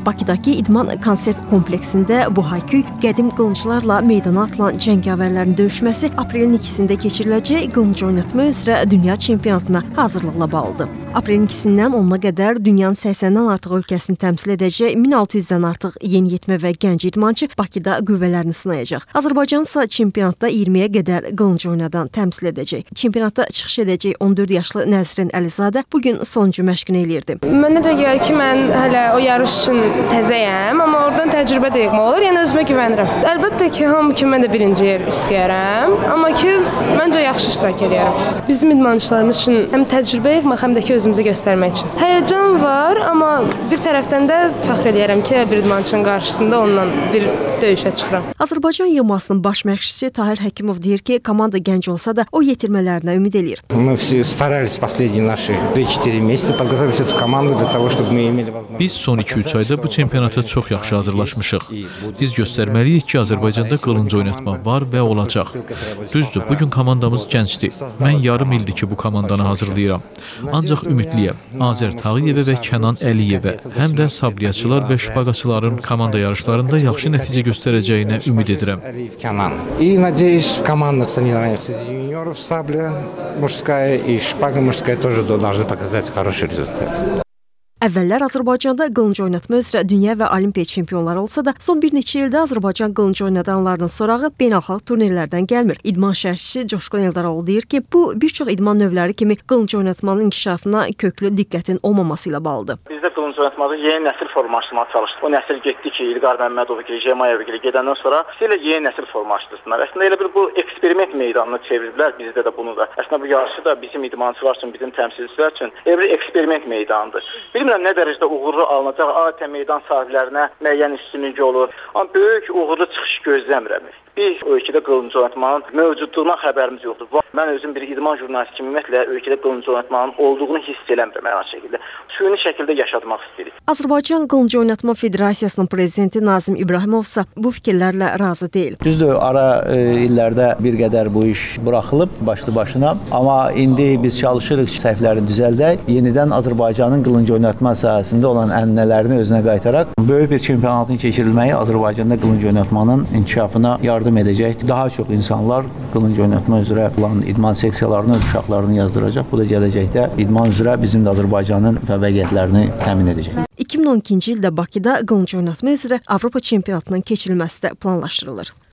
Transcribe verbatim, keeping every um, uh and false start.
Bakıdakı İdman konsert kompleksində bu hayküy qədim qılınclarla meydana atılan cəngavərlərin döyüşməsi aprelin ikisində keçiriləcək qılınc oynatma üzrə dünya çempionatına hazırlıqla bağlıdır. Aprelin ikisindən onuna qədər dünyanın səksəndən artıq ölkəsini təmsil edəcək min altı yüzdən artıq yeniyetmə və gənc idmançı Bakıda qüvvələrini sınayacaq. Azərbaycan isə çempionatda iyirmiyə qədər qılınc oynadan təmsil edəcək. Çempionatda çıxış edəcək on dörd yaşlı Nəzrin Əlizadə bugün sonuncu məşqini eləyirdi. Mənə də gəlir ki, mən hələ o yarış üçün təzəyəm, amma oradan təcrübə də yığmaq olur, yəni özümə güvənirəm. Əlbəttə ki, hamı kimi mən də birinci yer istəyərəm, amma ki, məncə yaxşı iştirak edirəm. Bizim idmançılarımız üçün həm təcrübə yığmaq, həm də ki, özümüzü göstərmək üçün. Həyəcan var, amma bir tərəfdən də fəxr edirəm ki, bir idmançının qarşısında onunla bir döyüşə çıxıram. Azərbaycan yığmasının baş məşqçisi Tahir Həkimov deyir ki, komanda gənc olsa da o yetirmələrinə ümid eləyir. Мы все старались последние наши три-четыре месяца подготовить эту команду для того, чтобы мы имели возможность. Biz son iki üç ayda bu çempionata çox yaxşı hazırlaşmışıq. Biz göstərməliyik ki, Azərbaycanda qılınc oynatma var və olacaq. Düzdür, bugün komandamız gəncdir. Mən yarım ildir ki, bu komandanı hazırlayıram. Ancaq ümidliyəm. Azər Tağıyevə və Kənan Əliyevə, həm də sabriyaçılar və şpaqaçıların komanda yarışlarında yaxşı nəticə göstərəcəyinə ümid edirəm. И надеюсь, в командных соревнованиях среди юниоров сабля мужская и шпага мужская тоже должны показать хороший результат. Əvvəllər Azərbaycanda qılınc oynatma üzrə dünya və olimpiya çempionları olsa da, son bir neçə ildə Azərbaycan qılınc oynadanlarının sorağı beynəlxalq turnirlərdən gəlmir. İdman şərhçisi Coşqun Eldaroğlu deyir ki, bu bir çox idman növləri kimi qılınc oynatmanın inkişafına köklü diqqətin olmaması ilə bağlıdır. Bizdə qılınc oynatmada yeni nəsil formalaşdırmağa çalışdıq. O nəsil getdi ki, İlqar Məmmədov ki, Jemayev ki, gedəndən sonra istəyirlər yeni nəsil formalaşdırsınlar. Əslində elə bir bu eksperiment meydanına çevirdilər, bizdə də bunu da. Əslində bu yarışı da bizim idmançılar üçün, bizim təmsilçilər üçün elə bir eksperiment meydanıdır. Bilmirəm nə dərəcədə uğurlu alınacaq, adətən meydan sahiblərinə müəyyən üstünlük olur. Amma böyük uğurlu çıxış gözləmirəm. Biz ölkədə qılınc oynatmanın mövcudluğuna xəbərimiz yoxdur. Mən özüm bir idman jurnalisti kimi ümumiyyətlə ölkədə qılınc oynatmanın olduğunu hiss eləmirəm hər şəkildə. Süni şəkildə yaşatmaq istəyirik. Azərbaycan Qılınc Oynatma Federasiyasının prezidenti Nazim İbrahimov isə bu fikirlərlə razı deyil. Düzdür, ara e, illərdə bir qədər bu iş buraxılıb başlı başına, amma indi biz çalışırıq səhvləri düzəldək, yenidən Azərbaycanın qılınc oynatma sahəsində olan ənənələrini özünə qaytaraq böyük bir çempionatın keçirilməyi Azərbaycanda qılınc oynatmanın inkişafına yardım edəcək. Daha çox insanlar qılınc oynatma üzrə olan idman seksiyalarına öz uşaqlarını yazdıracaq. Bu da gələcəkdə idman üzrə bizim də Azərbaycanın fəaliyyətlərini təmin edəcək. iki min on ikinci ildə Bakıda qılınc oynatma üzrə Avropa çempionatının keçirilməsi də planlaşdırılır.